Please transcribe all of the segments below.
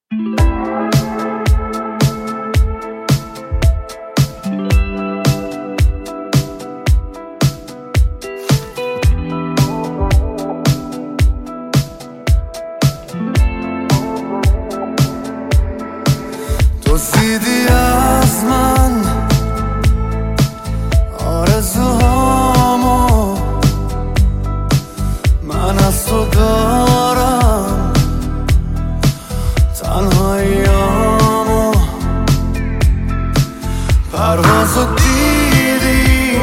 دزدیدی از من آرزوهامو، من از تو دارم تنهاییامو. پروازو دیدی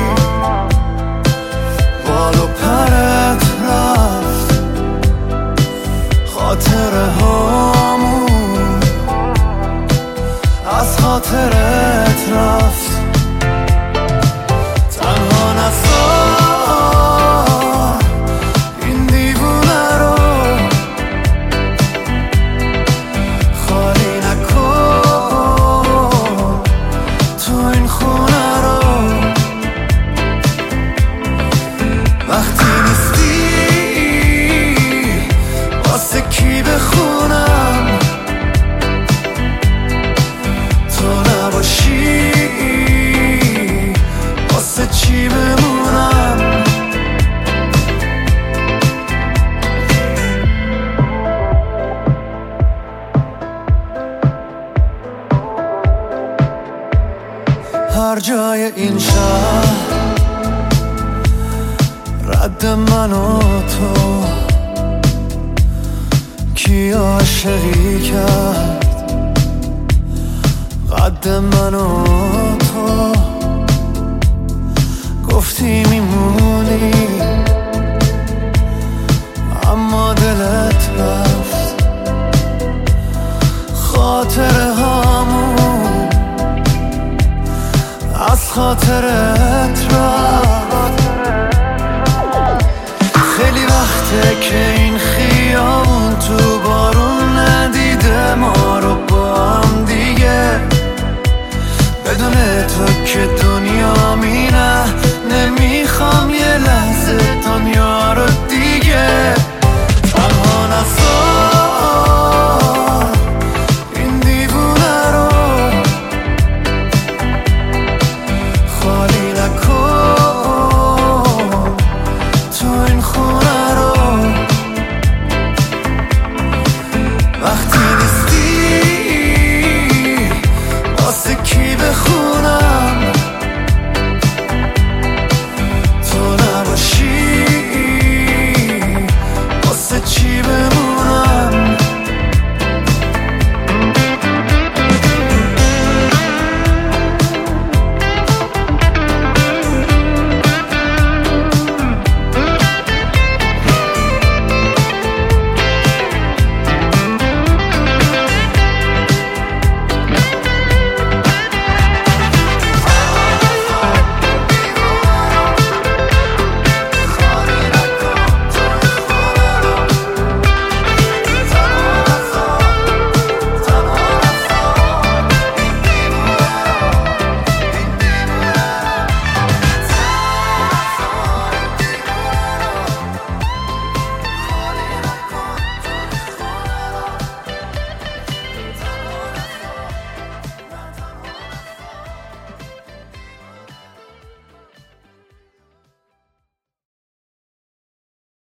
بال و پرت رفت، خاطره هامون از خاطرت رفت. تنها نذار این دیوونه رو، خالی نکن تو این خونه رو. وقتی نیستی واسه کی بخونم، تو نباشی واسه چی بمونم. هر جای این شهر رد من و تو، کی عاشقی کرد قد من و تو. گفتی میمونی اما دلت رفت، خاطره هامون از خاطرت رفت.